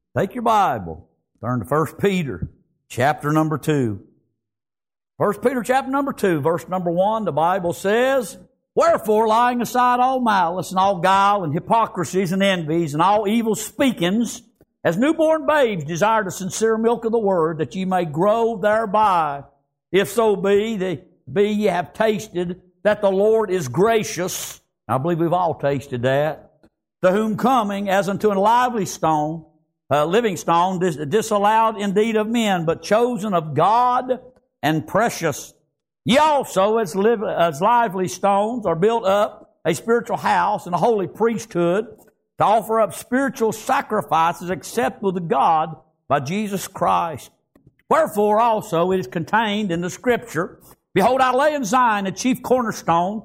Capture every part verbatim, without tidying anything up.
Take your Bible, turn to First Peter, chapter number two. First Peter, chapter number two, verse number one, the Bible says, "Wherefore, laying aside all malice and all guile and hypocrisies and envies and all evil speakings, as newborn babes desire the sincere milk of the word, that ye may grow thereby. If so be, that be ye have tasted that the Lord is gracious." I believe we've all tasted that. "To whom coming as unto a lively stone, a living stone, dis- disallowed indeed of men, but chosen of God and precious. Ye also, as, live, as lively stones, are built up a spiritual house and a holy priesthood, to offer up spiritual sacrifices acceptable to God by Jesus Christ. Wherefore also it is contained in the Scripture, Behold, I lay in Zion a chief cornerstone,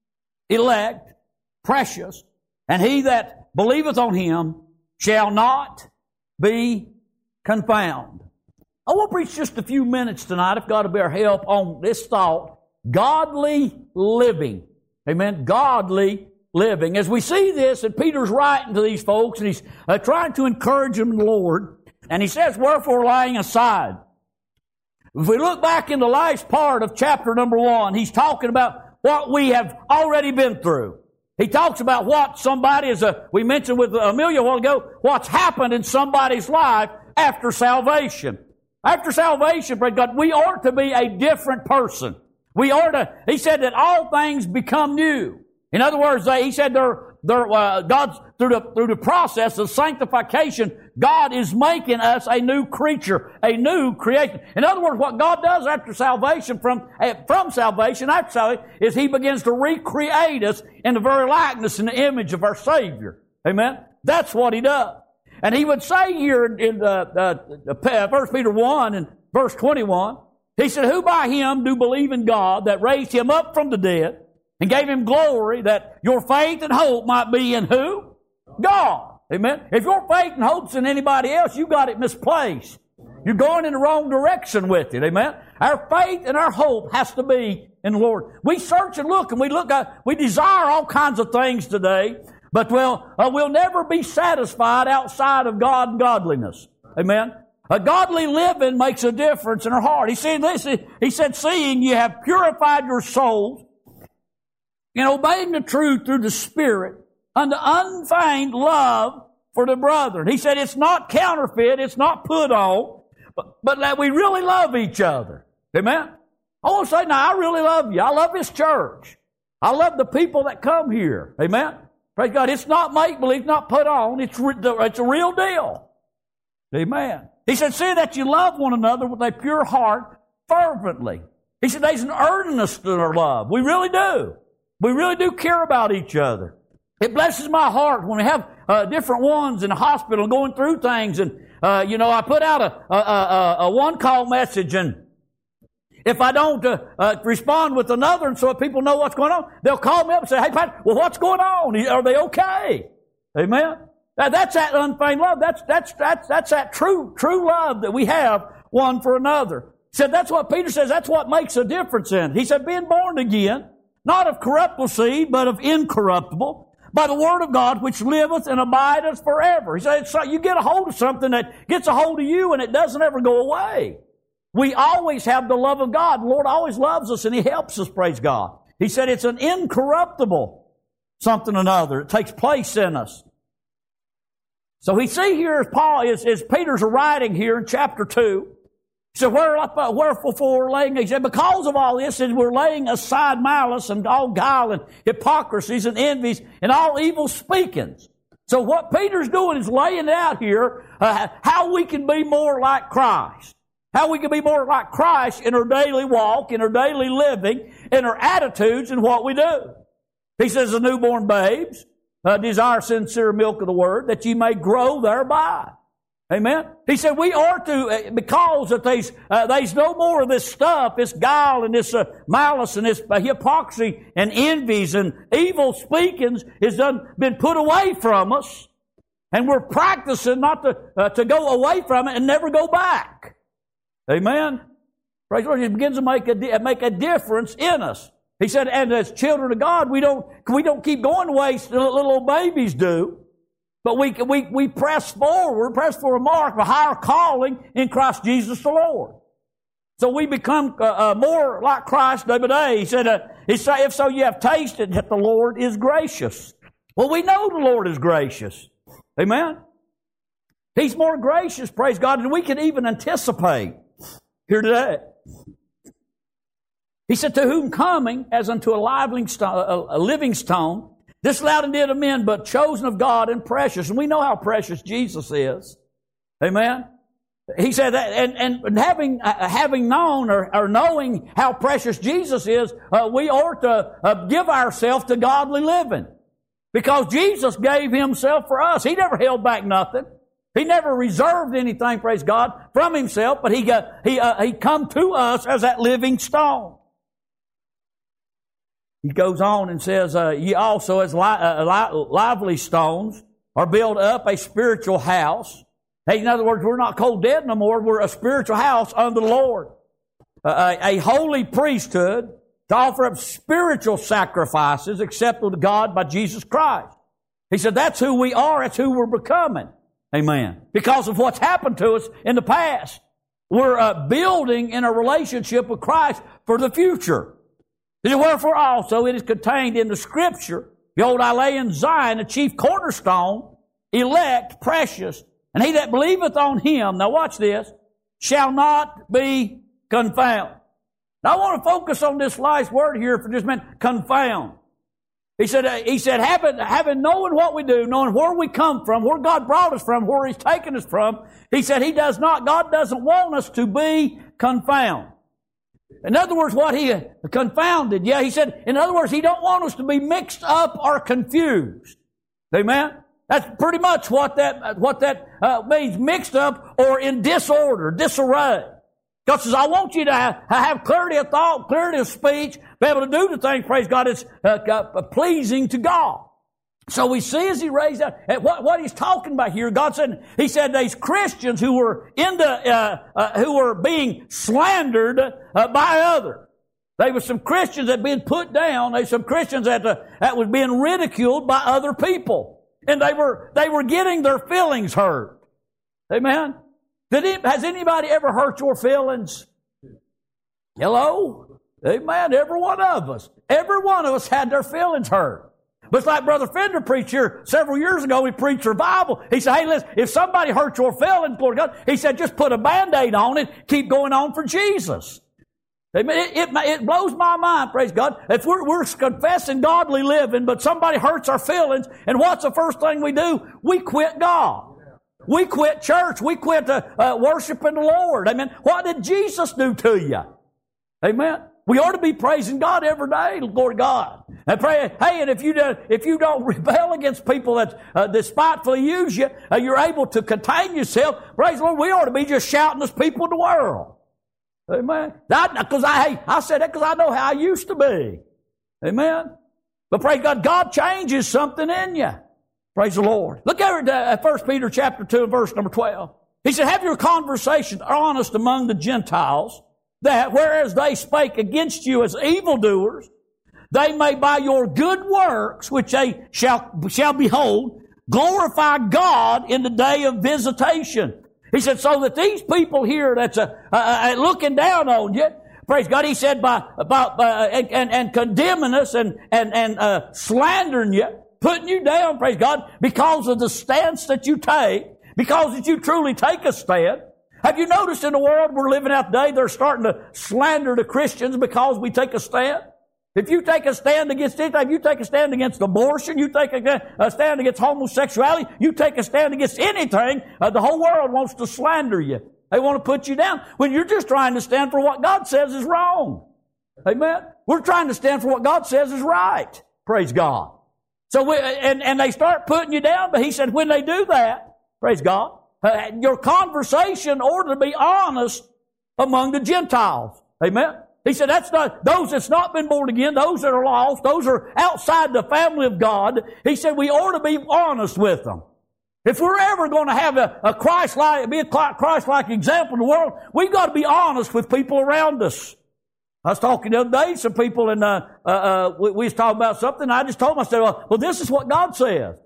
elect, precious, and he that believeth on him shall not be confounded." I want to preach just a few minutes tonight, if God will bear help, on this thought, godly living. Amen? Godly living. As we see this, and Peter's writing to these folks, and he's uh, trying to encourage them in the Lord, and he says, "Wherefore laying aside." If we look back in the last part of chapter number one, he's talking about what we have already been through. He talks about what somebody is, a, we mentioned with Amelia a while ago, what's happened in somebody's life after salvation. After salvation, praise God, we are to be a different person. We are to, he said that all things become new. In other words, they, he said they're, they're, uh, God's, through the, through the process of sanctification, God is making us a new creature, a new creation. In other words, what God does after salvation, from, from salvation, after salvation, is He begins to recreate us in the very likeness and the image of our Savior. Amen? That's what He does. And He would say here in the, uh, uh, First Peter one and verse twenty-one, He said, "Who by Him do believe in God, that raised Him up from the dead, and gave Him glory, that your faith and hope might be in" who? God. Amen? If your faith and hope's in anybody else, you got it misplaced. You're going in the wrong direction with it. Amen? Our faith and our hope has to be in the Lord. We search and look, and we look at, we desire all kinds of things today, but we'll, uh, we'll never be satisfied outside of God and godliness. Amen? A godly living makes a difference in our heart. He said, listen, he said, "Seeing you have purified your souls in obeying the truth through the Spirit, unto unfeigned love for the brethren." He said it's not counterfeit, it's not put on, but, but that we really love each other. Amen? I want to say, now, I really love you. I love this church. I love the people that come here. Amen? Praise God. It's not make-believe, not put on. It's, it's a real deal. Amen. He said, "See that you love one another with a pure heart fervently." He said there's an earnestness to our love. We really do. We really do care about each other. It blesses my heart when we have uh, different ones in the hospital going through things. And, uh, you know, I put out a, a, a, a one-call message, and if I don't uh, uh, respond with another, and so if people know what's going on, they'll call me up and say, "Hey, Pastor, well, what's going on? Are they okay?" Amen? Now, that's that unfeigned love. That's, that's, that's, that's that true, true love that we have one for another. He said that's what Peter says, that's what makes a difference in it. He said, "Being born again, not of corruptible seed, but of incorruptible, by the word of God, which liveth and abideth forever." He said, so you get a hold of something that gets a hold of you, and it doesn't ever go away. We always have the love of God. The Lord always loves us, and He helps us, praise God. He said it's an incorruptible something or another. It takes place in us. So we see here as Paul, as, as Peter's writing here in chapter two, he said, Where, wherefore laying, he said, because of all this, is we're laying aside malice and all guile and hypocrisies and envies and all evil speakings. So what Peter's doing is laying out here uh, how we can be more like Christ. How we can be more like Christ in our daily walk, in our daily living, in our attitudes and what we do. He says, the newborn babes, uh, desire sincere milk of the word, that ye may grow thereby. Amen? He said we are to, because that there's, uh, there's no more of this stuff, this guile and this uh, malice and this uh, hypocrisy and envies and evil speakings has done, been put away from us. And we're practicing not to, uh, to go away from it and never go back. Amen? Praise the Lord. It begins to make a, make a difference in us. He said, and as children of God, we don't, we don't keep going the way little old babies do. But we, we, we press forward, press for a mark, a higher calling in Christ Jesus the Lord. So we become uh, uh, more like Christ day by day. He said, uh, he said, if so, you have tasted that the Lord is gracious. Well, we know the Lord is gracious. Amen? He's more gracious, praise God, than we can even anticipate here today. He said, to whom coming as unto a, living stone, a living stone, disallowed indeed of men, but chosen of God and precious. And we know how precious Jesus is. Amen? He said that, and, and having uh, having known or, or knowing how precious Jesus is, uh, we ought to uh, give ourselves to godly living. Because Jesus gave Himself for us. He never held back nothing. He never reserved anything, praise God, from Himself, but He got, He uh, He come to us as that living stone. He goes on and says, uh, ye also as li- uh, li- lively stones are built up a spiritual house. Hey, in other words, we're not cold dead no more. We're a spiritual house unto the Lord. Uh, a, a holy priesthood to offer up spiritual sacrifices acceptable to God by Jesus Christ. He said that's who we are. That's who we're becoming. Amen. Because of what's happened to us in the past. We're uh, building in a relationship with Christ for the future. Wherefore also it is contained in the Scripture, behold, I lay in Zion a chief cornerstone, elect, precious, and he that believeth on Him, now watch this, shall not be confounded. Now I want to focus on this last word here for just a minute, confound. He said, uh, he said, having, having knowing what we do, knowing where we come from, where God brought us from, where He's taken us from, He said He does not, God doesn't want us to be confounded. In other words, what He confounded, yeah, He said, in other words, He don't want us to be mixed up or confused. Amen? That's pretty much what that, what that uh, means, mixed up or in disorder, disarray. God says, I want you to have, have clarity of thought, clarity of speech, be able to do the things, praise God, it's uh, uh, pleasing to God. So we see as He raised up, and what, what He's talking about here, God said, He said these Christians who were in the, uh, uh, who were being slandered uh, by others. They were some Christians that had been put down. They were some Christians that, uh, that was being ridiculed by other people. And they were, they were getting their feelings hurt. Amen? Did it, has anybody ever hurt your feelings? Hello? Amen. Every one of us. Every one of us had their feelings hurt. But it's like Brother Fender preached here several years ago. He preached revival. He said, hey, listen, if somebody hurt your feelings, glory to God, he said, just put a Band-Aid on it, keep going on for Jesus. Amen. It, it, it blows my mind, praise God. If we're, we're confessing godly living, but somebody hurts our feelings, and what's the first thing we do? We quit God. We quit church. We quit uh, uh, worshiping the Lord. Amen. What did Jesus do to you? Amen. We ought to be praising God every day, glory to God. And pray, hey, and if you do, if you don't rebel against people that uh, despitefully use you, uh, you're able to contain yourself. Praise the Lord. We ought to be just shouting as people in the world. Amen. Because I, hey, I said that because I know how I used to be. Amen. But praise God, God changes something in you. Praise the Lord. Look over at First Peter chapter two, verse number twelve. He said, have your conversation honest among the Gentiles, that whereas they spake against you as evildoers, they may by your good works, which they shall, shall behold, glorify God in the day of visitation. He said, so that these people here that's uh, uh, looking down on you, praise God, he said, by, by, by and, and condemning us and, and, and uh, slandering you, putting you down, praise God, because of the stance that you take, because that you truly take a stand. Have you noticed in the world we're living out today, they're starting to slander the Christians because we take a stand? If you take a stand against anything, if you take a stand against abortion, you take a stand against homosexuality, you take a stand against anything, uh, the whole world wants to slander you. They want to put you down when you're just trying to stand for what God says is wrong. Amen? We're trying to stand for what God says is right. Praise God. So we, and, and they start putting you down, but he said when they do that, praise God, uh, your conversation ought to be honest among the Gentiles. Amen? He said that's not, those that's not been born again, those that are lost, those are outside the family of God. He said we ought to be honest with them. If we're ever going to have a, a Christ-like, be a Christ-like example in the world, we've got to be honest with people around us. I was talking the other day, some people, and uh, uh, uh, we, we was talking about something, and I just told them, I said, well, well, this is what God says.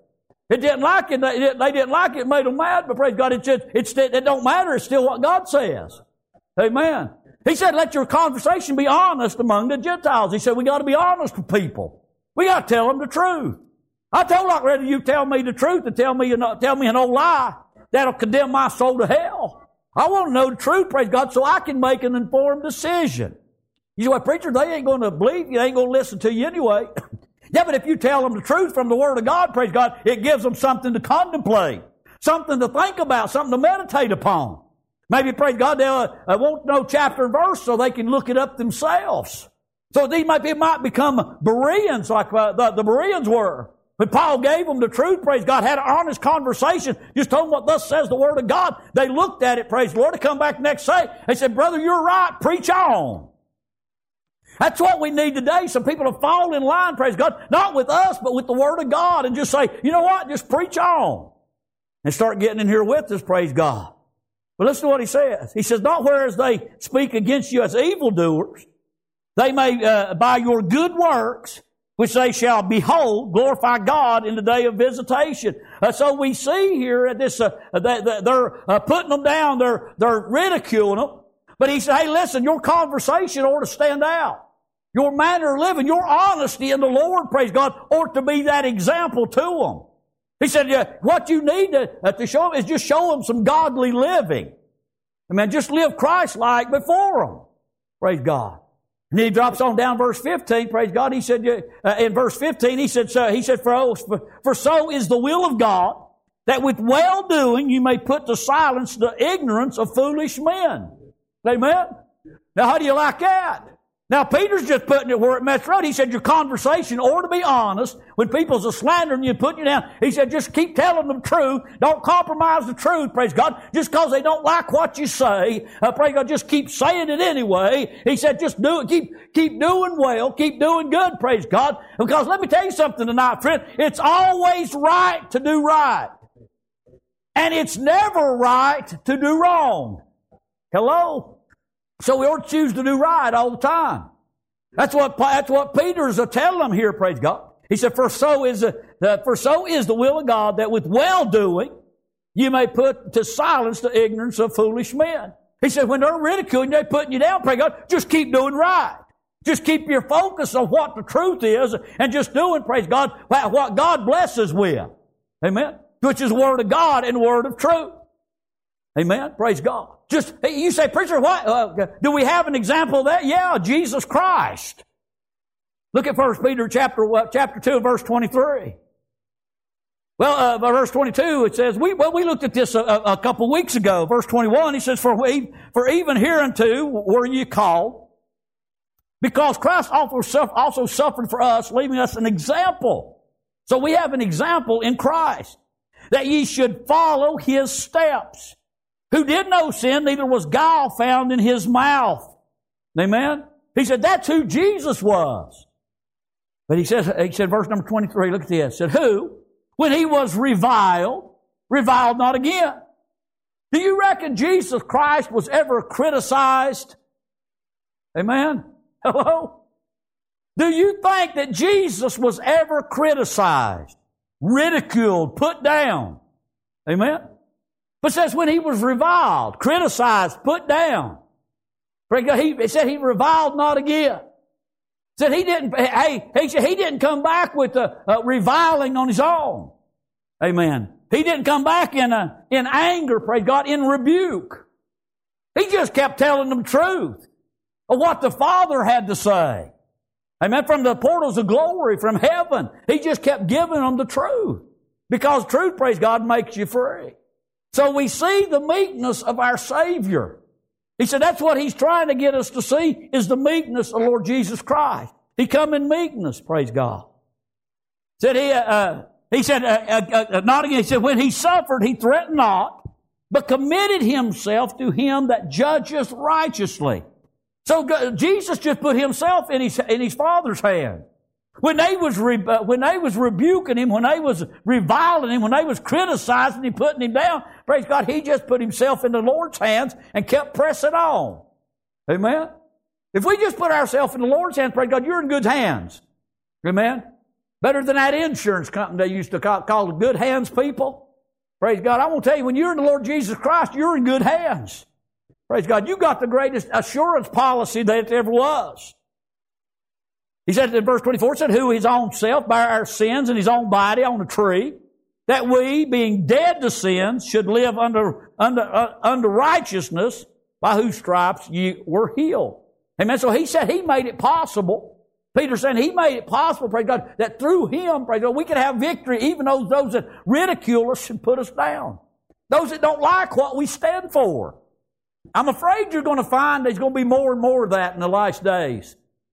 It didn't like it. They, they didn't like it. It made them mad. But praise God, it just, it's, it don't matter. It's still what God says. Amen. He said, let your conversation be honest among the Gentiles. He said, we got to be honest with people. We got to tell them the truth. I told I'd rather you tell me the truth than tell me, tell me an old lie that'll condemn my soul to hell. I want to know the truth, praise God, so I can make an informed decision. You say, well, preacher, they ain't going to believe you. They ain't going to listen to you anyway. Yeah, but if you tell them the truth from the Word of God, praise God, it gives them something to contemplate, something to think about, something to meditate upon. Maybe, praise God, they uh, won't know chapter and verse so they can look it up themselves. So these might, it might become Bereans like uh, the, the Bereans were. But Paul gave them the truth, praise God, had an honest conversation, just told them what thus says the Word of God. They looked at it, praise the Lord, to come back next day. They said, brother, you're right, preach on. That's what we need today. Some people to fall in line, praise God, not with us, but with the Word of God, and just say, you know what, just preach on. And start getting in here with us, praise God. But listen to what he says. He says, not whereas they speak against you as evildoers, they may, uh, by your good works, which they shall behold, glorify God in the day of visitation. Uh, so we see here at this, uh, they, they're uh, putting them down, they're, they're ridiculing them. But he said, hey, listen, your conversation ought to stand out. Your manner of living, your honesty in the Lord, praise God, ought to be that example to them. He said, yeah, what you need to, uh, to show them is just show them some godly living. I mean, just live Christ-like before them. Praise God. And then he drops on down verse fifteen, praise God. He said, uh, in verse fifteen, he said, so, he said, for, for so is the will of God, that with well-doing you may put to silence the ignorance of foolish men. Amen? Now, how do you like that? Now, Peter's just putting it where it messed around. He said, your conversation ought to be honest. When people's a slandering you, putting you down, he said, just keep telling them the truth. Don't compromise the truth, praise God. Just because they don't like what you say, uh, praise God, just keep saying it anyway. He said, just do it. Keep, keep doing well. Keep doing good, praise God. Because let me tell you something tonight, friend. It's always right to do right. And it's never right to do wrong. Hello? So we ought to choose to do right all the time. That's what, that's what Peter's telling them here, praise God. He said, for so is, uh, for so is the will of God, that with well-doing you may put to silence the ignorance of foolish men. He said, when they're ridiculing you, they're putting you down, praise God, just keep doing right. Just keep your focus on what the truth is and just doing, praise God, what God blesses with. Amen? Which is the Word of God and the Word of truth. Amen? Praise God. Just, you say, preacher, what? Uh, do we have an example of that? Yeah, Jesus Christ. Look at First Peter chapter, uh, chapter two, verse twenty-three. Well, uh, verse twenty-two, it says, we, well, we looked at this a, a couple weeks ago. Verse twenty-one, he says, for we, for even hereunto were ye called, because Christ also, also suffered for us, leaving us an example. So we have an example in Christ, that ye should follow His steps. Who did no sin, neither was guile found in His mouth. Amen? He said, that's who Jesus was. But he says, he said, verse number twenty-three, look at this. He said, who, when He was reviled, reviled not again. Do you reckon Jesus Christ was ever criticized? Amen? Hello? Do you think that Jesus was ever criticized, ridiculed, put down? Amen? But it says when He was reviled, criticized, put down. It said He reviled not again. It said He didn't, hey, he said He didn't come back with a, a reviling on His own. Amen. He didn't come back in a, in anger, praise God, in rebuke. He just kept telling them the truth of what the Father had to say. Amen. From the portals of glory, from heaven, He just kept giving them the truth. Because truth, praise God, makes you free. So we see the meekness of our Savior. He said that's what He's trying to get us to see, is the meekness of Lord Jesus Christ. He come in meekness, praise God. Said he, uh, he said, uh, uh, uh, not again, he said, when He suffered, He threatened not, but committed Himself to Him that judgeth righteously. So God, Jesus just put Himself in His, in His Father's hand. When they was re, uh, when they was rebuking Him, when they was reviling Him, when they was criticizing Him, putting Him down, praise God, He just put Himself in the Lord's hands and kept pressing on. Amen? If we just put ourselves in the Lord's hands, praise God, you're in good hands. Amen? Better than that insurance company they used to call, call the good hands people. Praise God. I want to tell you, when you're in the Lord Jesus Christ, you're in good hands. Praise God. You got the greatest assurance policy that ever was. He said in verse twenty-four, it said, who his own self bare our sins in his own body on a tree, that we, being dead to sins, should live under, under, uh, under righteousness, by whose stripes ye were healed. Amen. So he said he made it possible. Peter said he made it possible, praise God, that through him, praise God, we could have victory, even those, those that ridicule us and put us down. Those that don't like what we stand for. I'm afraid you're going to find there's going to be more and more of that in the last days.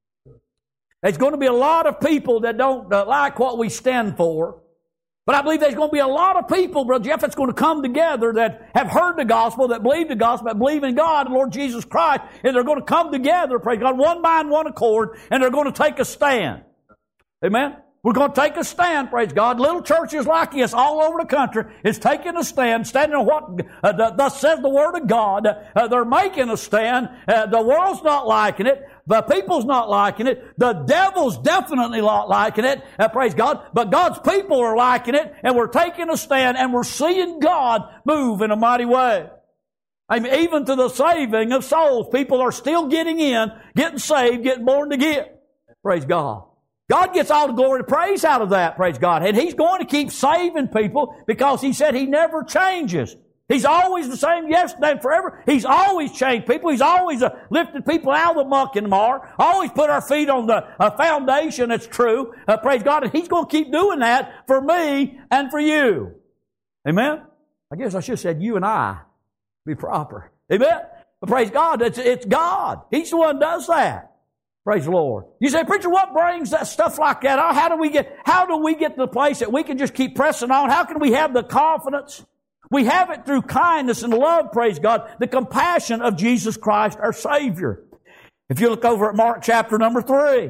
There's going to be a lot of people that don't uh, like what we stand for. But I believe there's going to be a lot of people, Brother Jeff, that's going to come together that have heard the gospel, that believe the gospel, that believe in God, the Lord Jesus Christ, and they're going to come together, praise God, one mind, one accord, and they're going to take a stand. Amen? We're going to take a stand, praise God. Little churches like this all over the country is taking a stand, standing on what uh, thus says the Word of God. Uh, they're making a stand. Uh, the world's not liking it. The people's not liking it. The devil's definitely not liking it. Uh, praise God. But God's people are liking it, and we're taking a stand, and we're seeing God move in a mighty way. I mean, even to the saving of souls, people are still getting in, getting saved, getting born again. Praise God. God gets all the glory and praise out of that, praise God. And He's going to keep saving people because He said He never changes. He's always the same yesterday and forever. He's always changed people. He's always uh, lifted people out of the muck and mire. Always put our feet on the uh, foundation that's true. Uh, praise God. And He's going to keep doing that for me and for you. Amen? I guess I should have said you and I. Be proper. Amen? But praise God, it's, it's God. He's the one who does that. Praise the Lord. You say, preacher, what brings that stuff like that on? How do we get, how do we get to the place that we can just keep pressing on? How can we have the confidence? We have it through kindness and love, praise God, the compassion of Jesus Christ, our Savior. If you look over at Mark chapter number three,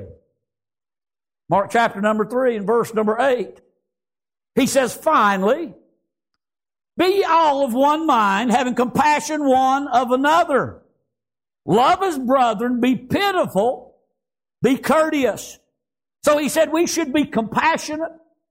Mark chapter number three and verse number eight, he says, finally, be ye all of one mind, having compassion one of another. Love as brethren, be pitiful, be courteous. So he said we should be compassionate.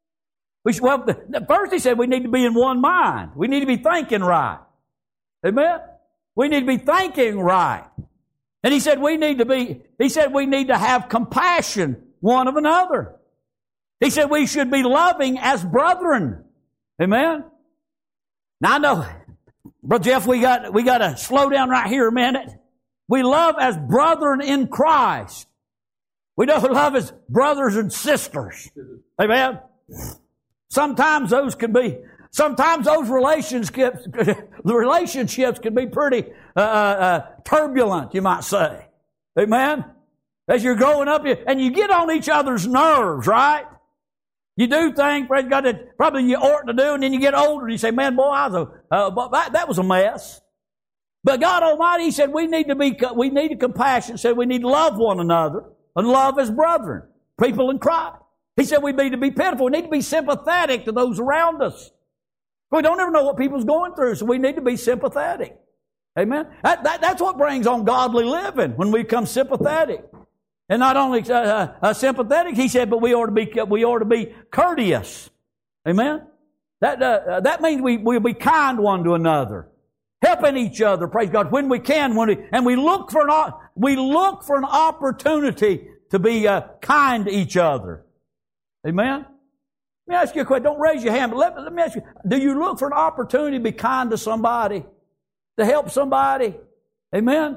We should, well, first he said we need to be in one mind. We need to be thinking right. Amen? We need to be thinking right. And he said we need to be, he said we need to have compassion one of another. He said we should be loving as brethren. Amen? Now I know, Brother Jeff, we got, we got to slow down right here a minute. We love as brethren in Christ. We don't love as brothers and sisters. Amen? Sometimes those can be, sometimes those relationships, the relationships can be pretty uh, uh, turbulent, you might say. Amen? As you're growing up, and you get on each other's nerves, right? You do things, praise God, that probably you ought to do, and then you get older and you say, man, boy, I was a, uh, that, that was a mess. But God Almighty, He said we need to be, we need compassion, said we need to love one another and love as brethren, people in Christ. He said we need to be pitiful. We need to be sympathetic to those around us. We don't ever know what people's going through, so we need to be sympathetic. Amen? That, that, that's what brings on godly living, when we become sympathetic. And not only uh, uh, uh, sympathetic, he said, but we ought to be, we ought to be courteous. Amen? That, uh, uh, that means we, we'll be kind one to another. Helping each other, praise God, when we can, when we, and we look for an, we look for an opportunity to be uh, kind to each other. Amen? Let me ask you a question. Don't raise your hand, but let, let me ask you, do you look for an opportunity to be kind to somebody? To help somebody? Amen?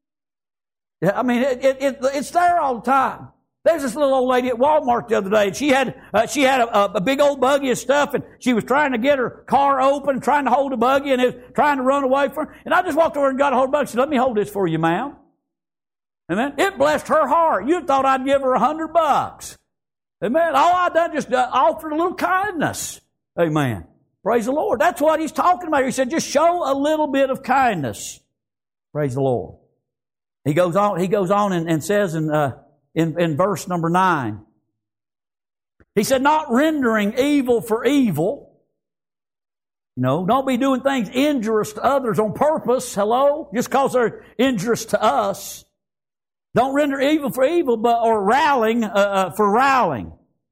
Yeah, I mean, it, it, it, it's there all the time. There's this little old lady at Walmart the other day, and she had uh, she had a, a big old buggy of stuff, and she was trying to get her car open, trying to hold a buggy, and it was trying to run away from her. And I just walked over and got a hold of the buggy and said, let me hold this for you, ma'am. Amen? It blessed her heart. You thought I'd give her a hundred bucks. Amen? All I done just uh, offered a little kindness. Amen. Praise the Lord. That's what he's talking about. He said, just show a little bit of kindness. Praise the Lord. He goes on, he goes on and, and says in, uh, in, in verse number nine, he said, not rendering evil for evil. You know, don't be doing things injurious to others on purpose. Hello? Just because they're injurious to us. Don't render evil for evil, but or rallying uh, uh, for rallying.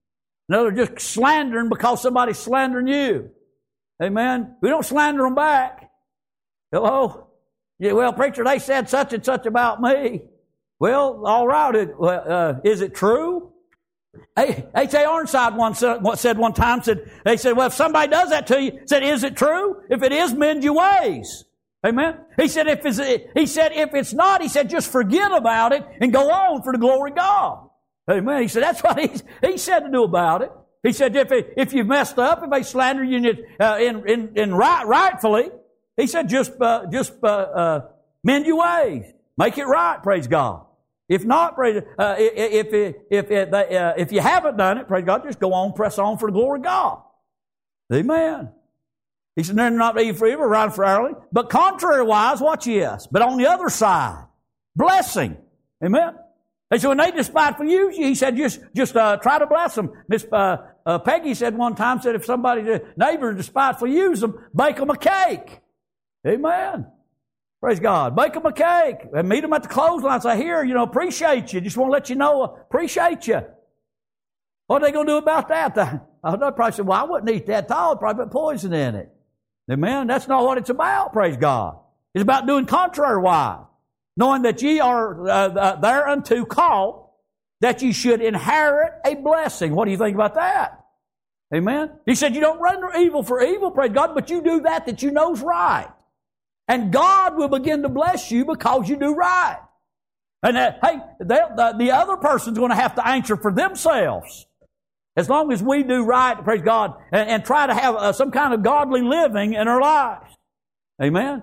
No, they're just slandering because somebody's slandering you. Amen. We don't slander them back. Hello? Yeah, well, preacher, they said such and such about me. Well, all right. It, uh, is it true? H A. Ironside one said, said one time, said, they said, well, if somebody does that to you, said, is it true? If it is, mend your ways. Amen. He said, if it's, he said, if it's not, he said, just forget about it and go on for the glory of God. Amen. He said, that's what he, he said to do about it. He said, if it, if you've messed up, if they slander you in, uh, in, in, in right, rightfully, he said, just, uh, just, uh, uh, mend your ways. Make it right, praise God. If not, praise, uh, if, if, if, if, uh, if you haven't done it, praise God, just go on, press on for the glory of God. Amen. He said, they're not evil for evil, right for hourly. But contrary-wise, watch this. But on the other side, blessing. Amen. And so when they despitefully use you, he said, just, just, uh, try to bless them. Miss, uh, uh, Peggy said one time, said if somebody's neighbor despitefully use them, bake them a cake. Amen. Praise God. Bake them a cake and meet them at the clothesline. Say, here, you know, appreciate you. Just want to let you know, appreciate you. What are they going to do about that? The, I probably said, well, I wouldn't eat that at all. I'd probably put poison in it. Amen. That's not what it's about, praise God. It's about doing contrary-wise. Knowing that ye are uh, thereunto called, that ye should inherit a blessing. What do you think about that? Amen. He said, you don't render evil for evil, praise God, but you do that that you know's right. And God will begin to bless you because you do right. And uh, hey, the, the other person's going to have to answer for themselves. As long as we do right, praise God, and, and try to have uh, some kind of godly living in our lives. Amen.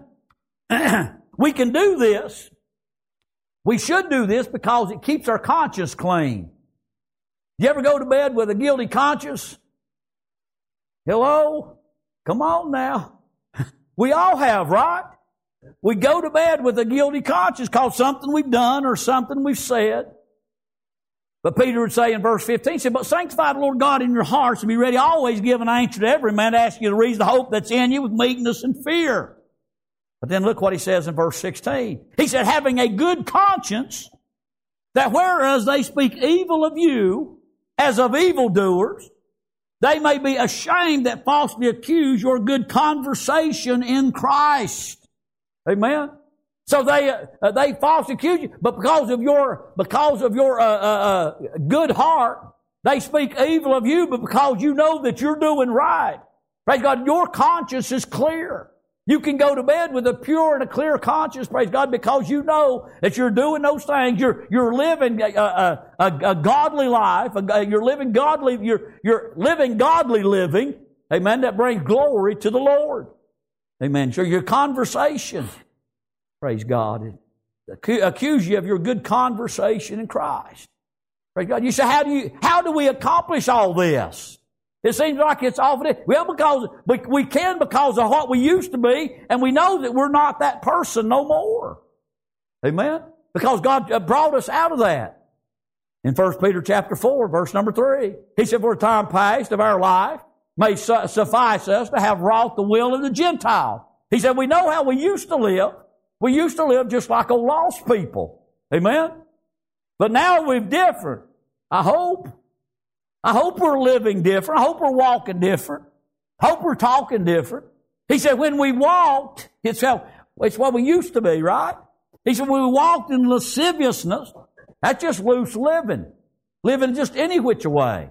We can do this. We should do this because it keeps our conscience clean. You ever go to bed with a guilty conscience? Hello? Come on now. We all have, right? We go to bed with a guilty conscience because something we've done or something we've said. But Peter would say in verse fifteen, he said, but sanctify the Lord God in your hearts and be ready always give an answer to every man to ask you the reason the hope that's in you with meekness and fear. But then look what he says in verse sixteen. He said, having a good conscience, that whereas they speak evil of you as of evildoers, they may be ashamed that falsely accuse your good conversation in Christ. Amen. So they uh, they falsely accuse you, but because of your because of your uh, uh, uh, good heart, they speak evil of you. But because you know that you're doing right, praise God, your conscience is clear. You can go to bed with a pure and a clear conscience, praise God, because you know that you're doing those things. You're you're living a, a, a, a godly life. A, you're living godly. You're you're living godly living. Amen. That brings glory to the Lord. Amen. So your conversation, praise God, accuse you of your good conversation in Christ. Praise God. You say, how do you how do we accomplish all this? It seems like it's awful. Well, because we, we can because of what we used to be, and we know that we're not that person no more. Amen? Because God brought us out of that. In First Peter chapter four, verse number three, he said, for a time past of our life may su- suffice us to have wrought the will of the Gentile. He said, we know how we used to live. We used to live just like old lost people. Amen? But now we're different. I hope. I hope we're living different. I hope we're walking different. I hope we're talking different. He said, when we walked, it's how, it's what we used to be, right? He said, when we walked in lasciviousness, that's just loose living. Living just any which way.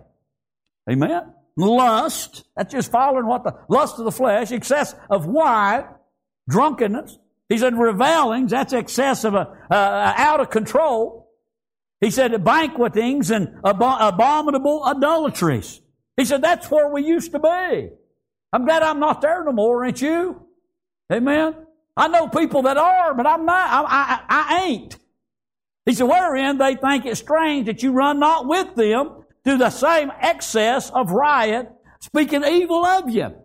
Amen? Lust, that's just following what the lust of the flesh, excess of wine, drunkenness. He said, revelings, that's excess of a, uh, out of control. He said, banquetings and ab- abominable adulteries. He said, that's where we used to be. I'm glad I'm not there no more, ain't you? Amen? I know people that are, but I'm not. I, I, I ain't. He said, wherein they think it strange that you run not with them through the same excess of riot, speaking evil of you.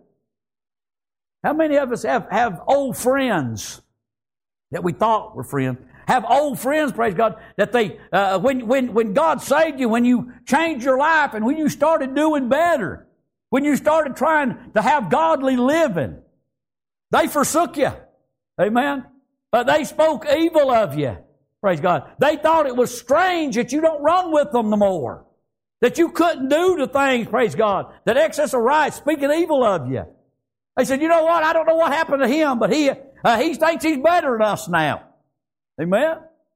How many of us have, have old friends that we thought were friends? Have old friends, praise God, that they, uh, when, when, when God saved you, when you changed your life and when you started doing better, when you started trying to have godly living, they forsook you. Amen. But they spoke evil of you. Praise God. They thought it was strange that you don't run with them no more. that you couldn't do the things, praise God, that excess of right, speaking evil of you. They said, you know what, I don't know what happened to him, but he, uh, he thinks he's better than us now. Amen?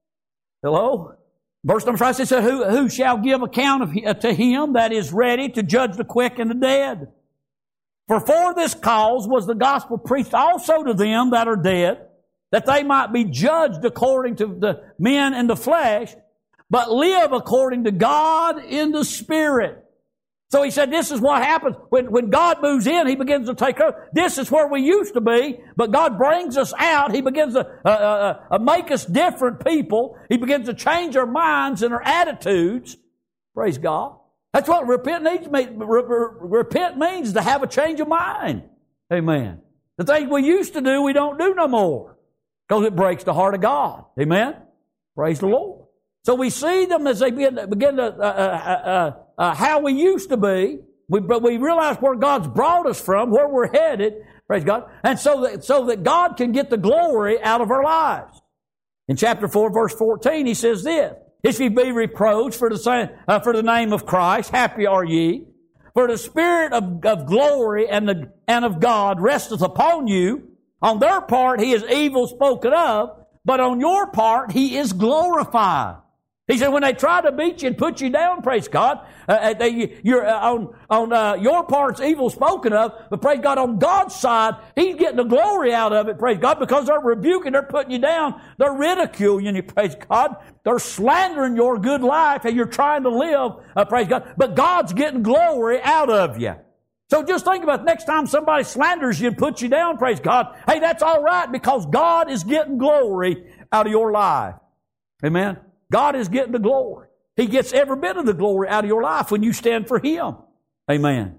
Hello? Verse number five says, who, who shall give account of, to him that is ready to judge the quick and the dead? For for this cause was the gospel preached also to them that are dead, that they might be judged according to the men in the flesh, but live according to God in the Spirit. So he said, this is what happens. When, when God moves in, He begins to take over. This is where we used to be, but God brings us out. He begins to uh, uh, uh, make us different people. He begins to change our minds and our attitudes. Praise God. That's what repent needs. Repent means to have a change of mind. Amen. The things we used to do, we don't do no more, because it breaks the heart of God. Amen. Praise the Lord. So we see them as they begin to, begin to uh, uh, uh, uh, how we used to be, we, but we realize where God's brought us from, where we're headed. Praise God. And so that, so that God can get the glory out of our lives. In chapter four, verse fourteen, He says this, if ye be reproached for the, uh, for the name of Christ, happy are ye. For the Spirit of, of glory and, the, and of God resteth upon you. On their part He is evil spoken of, but on your part He is glorified. He said, when they try to beat you and put you down, praise God, uh, they, you're uh, on, on uh, your part's evil spoken of, but praise God, on God's side, He's getting the glory out of it, praise God, because they're rebuking, they're putting you down, they're ridiculing you, praise God, they're slandering your good life and you're trying to live, uh, praise God, but God's getting glory out of you. So just think about it. Next time somebody slanders you and puts you down, praise God, hey, that's all right, because God is getting glory out of your life. Amen. God is getting the glory. He gets every bit of the glory out of your life when you stand for Him. Amen.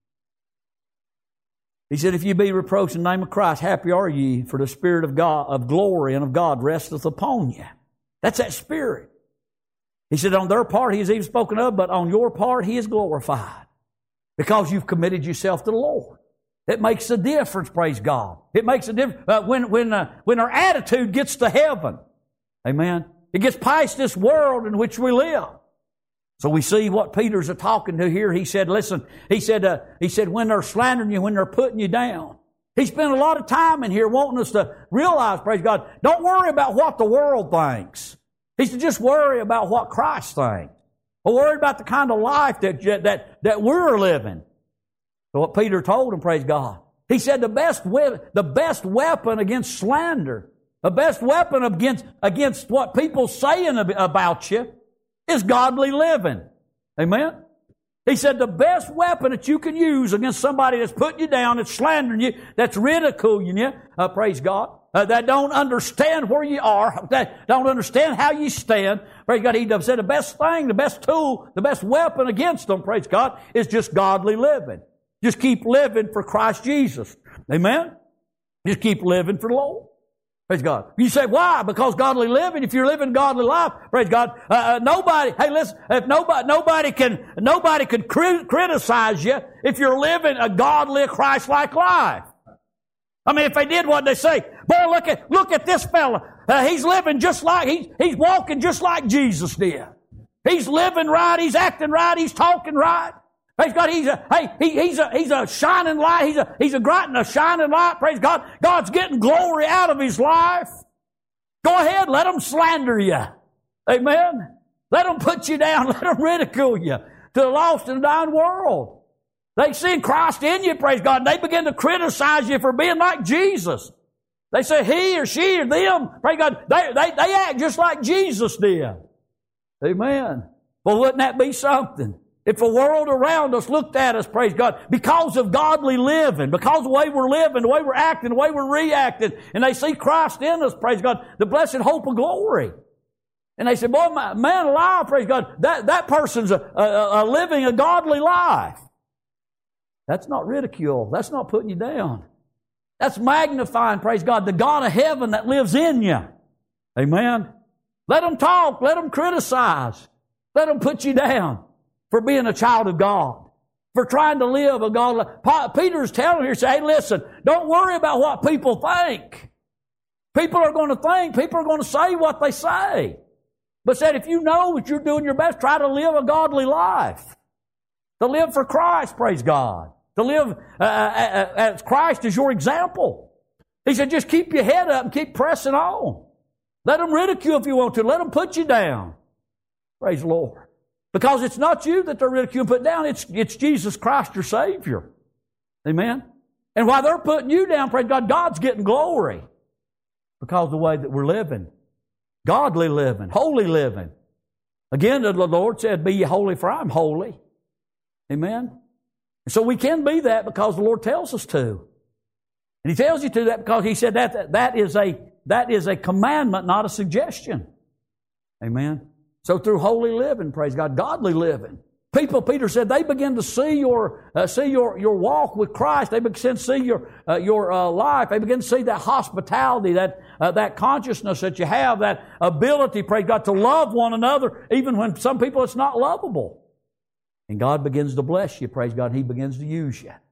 He said, if you be reproached in the name of Christ, happy are ye, for the Spirit of God, of glory and of God resteth upon you. That's that Spirit. He said, on their part He is even spoken of, but on your part He is glorified, because you've committed yourself to the Lord. It makes a difference, praise God. It makes a difference uh, when, when, uh, when our attitude gets to heaven. Amen. It gets past this world in which we live. So we see what Peter's a talking to here. He said, listen, he said, uh, he said, when they're slandering you, when they're putting you down. He spent a lot of time in here wanting us to realize, praise God, don't worry about what the world thinks. He said, just worry about what Christ thinks. Or worry about the kind of life that, that, that we're living. So what Peter told him, praise God. He said the best, the best weapon against slander, the best weapon against, against what people saying about you is godly living. Amen? He said the best weapon that you can use against somebody that's putting you down, that's slandering you, that's ridiculing you, uh, praise God, uh, that don't understand where you are, that don't understand how you stand, praise God. He said the best thing, the best tool, the best weapon against them, praise God, is just godly living. Just keep living for Christ Jesus. Amen? Just keep living for the Lord. Praise God. You say, why? Because godly living, if you're living godly life, praise God, uh, uh, nobody, hey listen, if nobody, nobody can, nobody can cri- criticize you if you're living a godly, Christ-like life. I mean, if they did what they say, boy, look at, look at this fella. Uh, he's living just like, he's, he's walking just like Jesus did. He's living right, he's acting right, he's talking right. Praise God, he's a, hey, he, he's a, he's a shining light. He's a, he's a bright and a shining light. Praise God. God's getting glory out of his life. Go ahead, let them slander you. Amen. Let them put you down. Let them ridicule you to the lost and dying world. They see Christ in you, praise God, and they begin to criticize you for being like Jesus. They say he or she or them, praise God, they, they, they act just like Jesus did. Amen. Well, wouldn't that be something? If the world around us looked at us, praise God, because of godly living, because of the way we're living, the way we're acting, the way we're reacting, and they see Christ in us, praise God, the blessed hope of glory. And they say, boy, man alive, praise God, that, that person's a, a, a living a godly life. That's not ridicule. That's not putting you down. That's magnifying, praise God, the God of heaven that lives in you. Amen. Let them talk. Let them criticize. Let them put you down for being a child of God, for trying to live a godly life. Peter's telling here, say, hey, listen, don't worry about what people think. People are going to think. People are going to say what they say. But said, if you know that you're doing your best, try to live a godly life. To live for Christ, praise God. To live uh, uh, as Christ is your example. He said, just keep your head up and keep pressing on. Let them ridicule if you want to. Let them put you down. Praise the Lord. Because it's not you that they're ridiculing and put down. It's, it's Jesus Christ, your Savior. Amen? And while they're putting you down, praise God, God's getting glory. Because of the way that we're living. Godly living. Holy living. Again, the Lord said, be ye holy, for I'm holy. Amen? And so we can be that because the Lord tells us to. And He tells you to that because He said that, that, that, is, a, that is a commandment, not a suggestion. Amen? So through holy living, praise God, godly living. People, Peter said, they begin to see your uh, see your, your walk with Christ. They begin to see your uh, your uh, life. They begin to see that hospitality, that uh, that consciousness that you have, that ability, praise God, to love one another, even when some people it's not lovable. And God begins to bless you, praise God, and He begins to use you.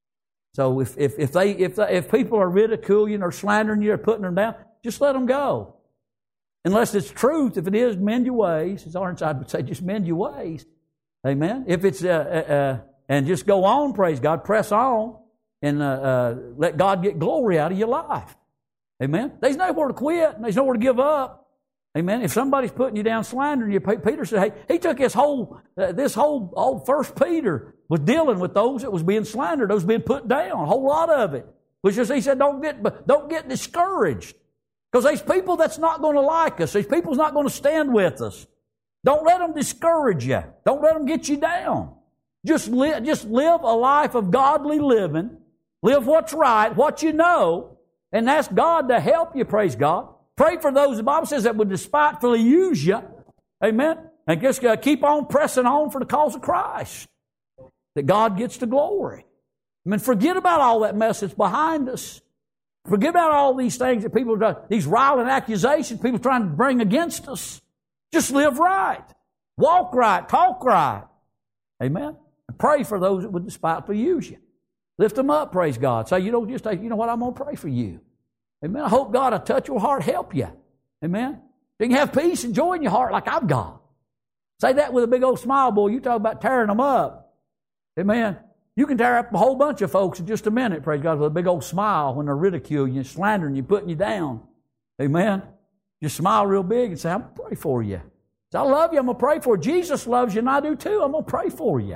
So if if if they if they, if people are ridiculing or slandering you or putting them down, just let them go. Unless it's truth, if it is, mend your ways. As Ironside would say, just mend your ways. Amen. If it's, uh, uh, uh, and just go on, praise God, press on, and uh, uh, let God get glory out of your life. Amen. There's nowhere to quit. There's nowhere to give up. Amen. If somebody's putting you down, slandering you, Peter said, hey, he took his whole, uh, this whole, old First Peter was dealing with those that was being slandered, those being put down, a whole lot of it. Which is, he said, don't get, don't get discouraged. Because there's people that's not going to like us. These people's not going to stand with us. Don't let them discourage you. Don't let them get you down. Just live, just live a life of godly living. Live what's right, what you know, and ask God to help you, praise God. Pray for those, the Bible says, that would despitefully use you. Amen? And just uh, keep on pressing on for the cause of Christ. That God gets the glory. I mean, forget about all that mess that's behind us. Forget about all these things that people are, these riling accusations people are trying to bring against us. Just live right. Walk right. Talk right. Amen? And pray for those that would despitefully use you. Lift them up, praise God. Say, you know, just say, you know what, I'm going to pray for you. Amen? I hope God will touch your heart, help you. Amen? You can have peace and joy in your heart like I've got. Say that with a big old smile, boy. You talk about tearing them up. Amen? You can tear up a whole bunch of folks in just a minute, praise God, with a big old smile when they're ridiculing you, slandering you, putting you down. Amen? Just smile real big and say, I'm going to pray for you. Say, I love you, I'm going to pray for you. Jesus loves you, and I do too. I'm going to pray for you.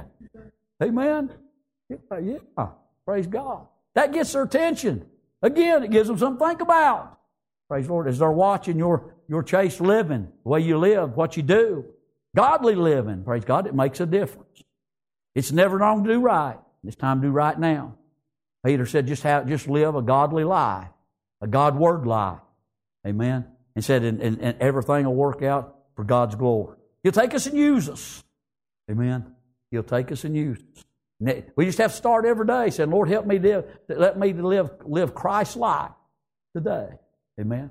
Amen? Yeah, yeah. Praise God. That gets their attention. Again, it gives them something to think about. Praise the Lord. As they're watching your, your chaste living, the way you live, what you do, godly living, praise God, it makes a difference. It's never wrong to do right. It's time to do right now. Peter said, just have, just live a godly life, a God-word life. Amen? And said, and, and, and everything will work out for God's glory. He'll take us and use us. Amen? He'll take us and use us. We just have to start every day saying, Lord, help me live, let me live, live Christ's life today. Amen?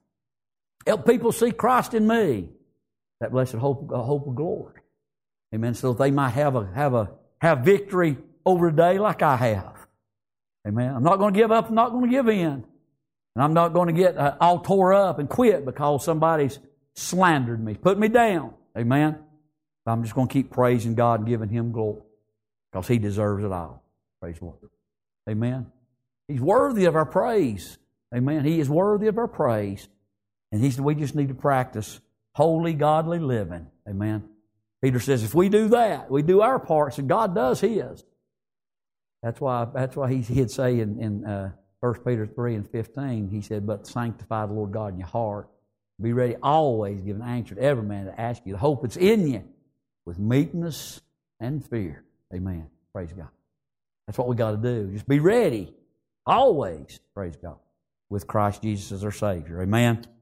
Help people see Christ in me. That blessed hope, hope of glory. Amen? So they might have a, have a, have victory over a day like I have. Amen? I'm not going to give up. I'm not going to give in. And I'm not going to get uh, all tore up and quit because somebody's slandered me, put me down. Amen? But I'm just going to keep praising God and giving Him glory because He deserves it all. Praise the Lord. Amen? He's worthy of our praise. Amen? He is worthy of our praise. And he's, we just need to practice holy, godly living. Amen? Peter says if we do that, we do our parts and God does His. That's why, that's why he, he'd say in, in uh, First Peter three and fifteen, he said, but sanctify the Lord God in your heart. Be ready always give an answer to every man to ask you the hope that's in you with meekness and fear. Amen. Praise God. That's what we got to do. Just be ready always, praise God, with Christ Jesus as our Savior. Amen.